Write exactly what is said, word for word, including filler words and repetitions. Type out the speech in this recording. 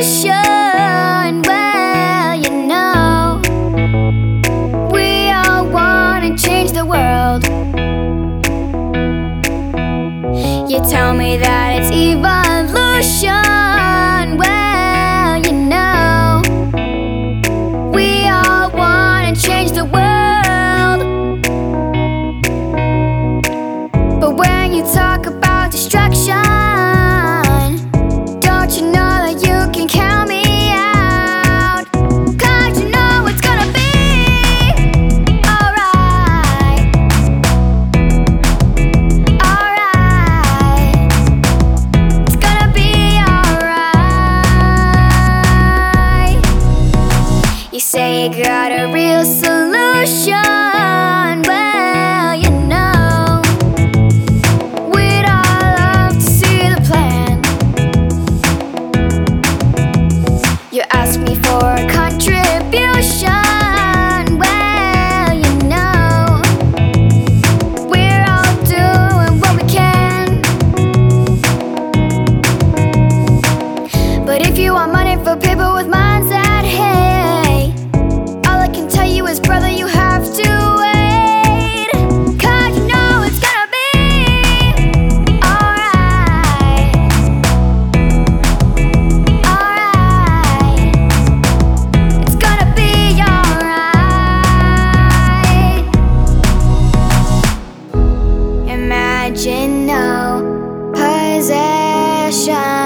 solution. Well, you know, we all wanna change the world. You tell me that it's evolution. Well, you know, we all wanna change the world. But when you talk about destruction, don't you know that you can count me out? 'Cause you know it's gonna be alright. Alright. It's gonna be alright. You say you got a real solution. Well, you know, we'd all love to see the plan. You ask me for a contribution. Well, you know, we're all doing what we can. But if you want money for people with minds that hate, all I can tell you is, brother, you have to wait. 'Cause you know it's gonna be alright. Alright. It's gonna be alright. Imagine no possession.